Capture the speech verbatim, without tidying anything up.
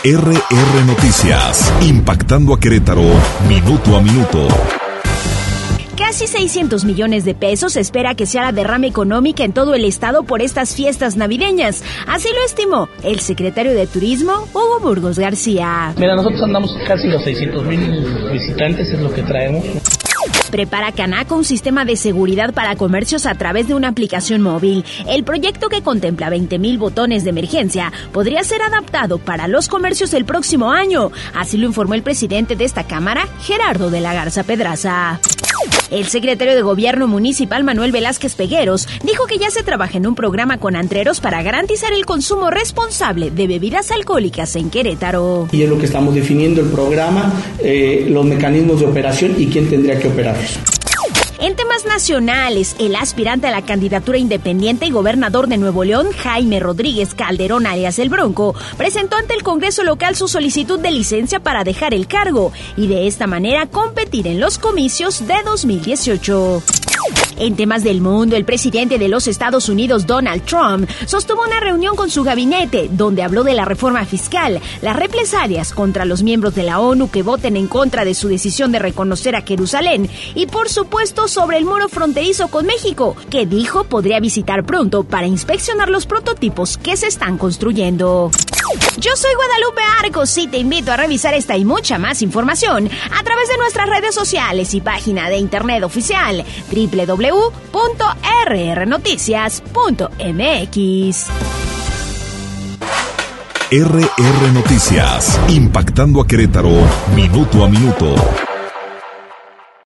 R R Noticias, impactando a Querétaro, minuto a minuto. Casi seiscientos millones de pesos se espera que sea la derrama económica en todo el estado por estas fiestas navideñas. Así lo estimó el secretario de Turismo, Hugo Burgos García. Mira, nosotros andamos casi los seiscientos mil visitantes, es lo que traemos. Prepara Canaco un sistema de seguridad para comercios a través de una aplicación móvil. El proyecto, que contempla veinte mil botones de emergencia, podría ser adaptado para los comercios el próximo año. Así lo informó el presidente de esta Cámara, Gerardo de la Garza Pedraza. El secretario de Gobierno Municipal, Manuel Velázquez Pegueros, dijo que ya se trabaja en un programa con antreros para garantizar el consumo responsable de bebidas alcohólicas en Querétaro. Y es lo que estamos definiendo, el programa, eh, los mecanismos de operación y quién tendría que operarlos. En temas nacionales, el aspirante a la candidatura independiente y gobernador de Nuevo León, Jaime Rodríguez Calderón, alias El Bronco, presentó ante el Congreso local su solicitud de licencia para dejar el cargo y de esta manera competir en los comicios de dos mil dieciocho. En temas del mundo, el presidente de los Estados Unidos, Donald Trump, sostuvo una reunión con su gabinete donde habló de la reforma fiscal, las represalias contra los miembros de la ONU que voten en contra de su decisión de reconocer a Jerusalén y, por supuesto, sobre el muro fronterizo con México, que dijo podría visitar pronto para inspeccionar los prototipos que se están construyendo. Yo soy Guadalupe Arcos y te invito a revisar esta y mucha más información a través de nuestras redes sociales y página de internet oficial doble u doble u doble u punto r r noticias punto m x. R R Noticias, impactando a Querétaro, minuto a minuto.